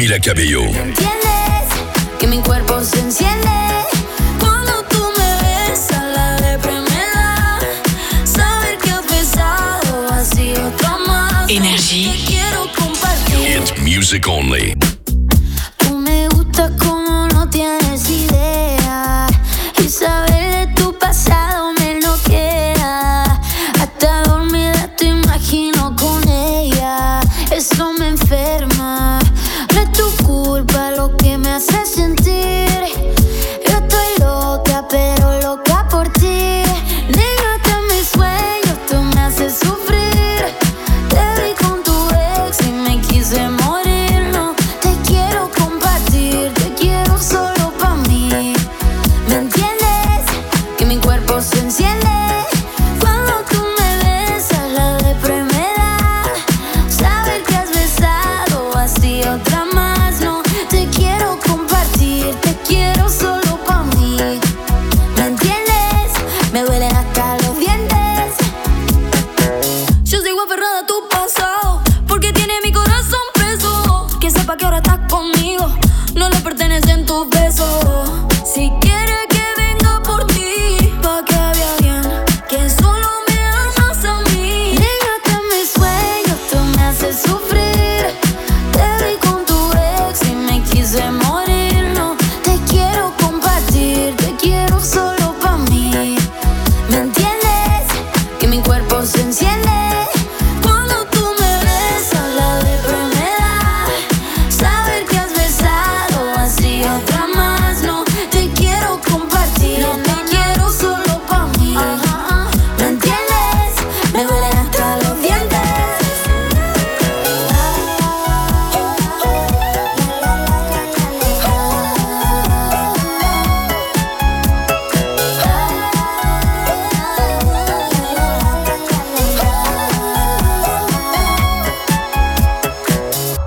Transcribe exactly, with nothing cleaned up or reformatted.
Camila Cabello. ¿Entiendes? Que mi cuerpo se enciende cuando tú me besas, la depre me da. Saber que has besado así otra más. Énergie. Te quiero compartir. It's music only.